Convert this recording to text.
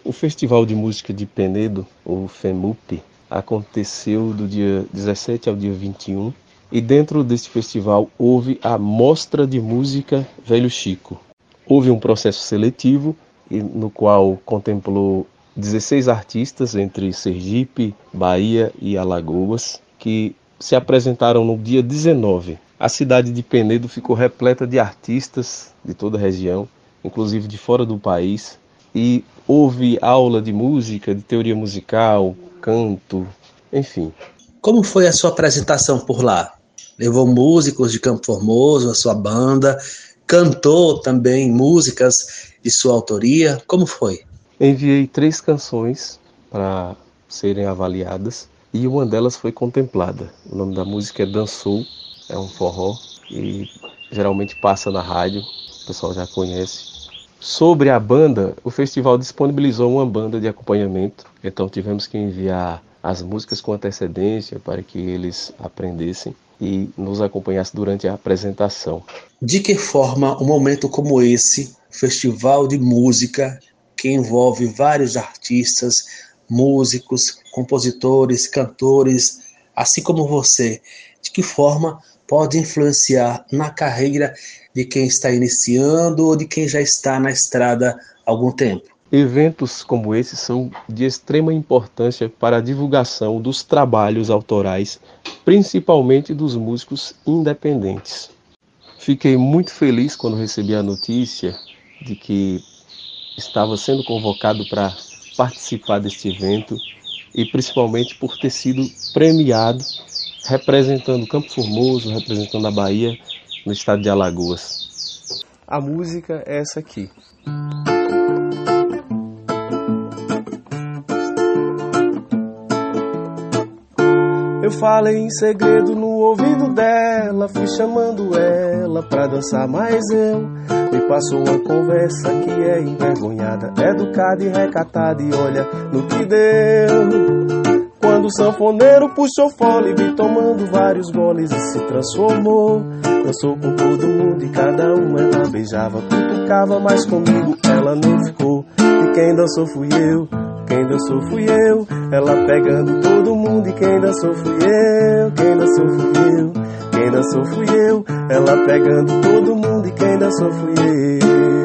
O Festival de Música de Penedo, o FEMUP, aconteceu do dia 17 ao dia 21 e dentro desse festival houve a Mostra de Música Velho Chico. Houve um processo seletivo no qual contemplou 16 artistas entre Sergipe, Bahia e Alagoas, que se apresentaram no dia 19. A cidade de Penedo ficou repleta de artistas de toda a região, inclusive de fora do país, e houve aula de música, de teoria musical, canto, enfim. Como foi a sua apresentação por lá? Levou músicos de Campo Formoso, a sua banda, cantou também músicas de sua autoria, como foi? Enviei 3 canções para serem avaliadas e uma delas foi contemplada. O nome da música é Dançou, é um forró e geralmente passa na rádio, o pessoal já conhece. Sobre a banda, o festival disponibilizou uma banda de acompanhamento, então tivemos que enviar as músicas com antecedência para que eles aprendessem e nos acompanhassem durante a apresentação. De que forma um momento como esse, festival de música, que envolve vários artistas, músicos, compositores, cantores, assim como você, de que forma pode influenciar na carreira de quem está iniciando ou de quem já está na estrada há algum tempo? Eventos como esses são de extrema importância para a divulgação dos trabalhos autorais, principalmente dos músicos independentes. Fiquei muito feliz quando recebi a notícia de que estava sendo convocado para participar deste evento e principalmente por ter sido premiado representando Campo Formoso, representando a Bahia no estado de Alagoas. A música é essa aqui. Eu falei em segredo no ouvido dela, fui chamando ela pra dançar, mas eu me passou uma conversa que é envergonhada, educada e recatada e olha no que deu. Quando o sanfoneiro puxou fole, vi tomando vários goles e se transformou. Dançou com todo mundo e cada uma ela beijava, cutucava, mas comigo ela não ficou. E quem dançou fui eu. Quem dançou fui eu, ela pegando todo mundo. E quem dançou fui eu, quem dançou fui eu. Quem dançou fui eu, ela pegando todo mundo. E quem dançou fui eu.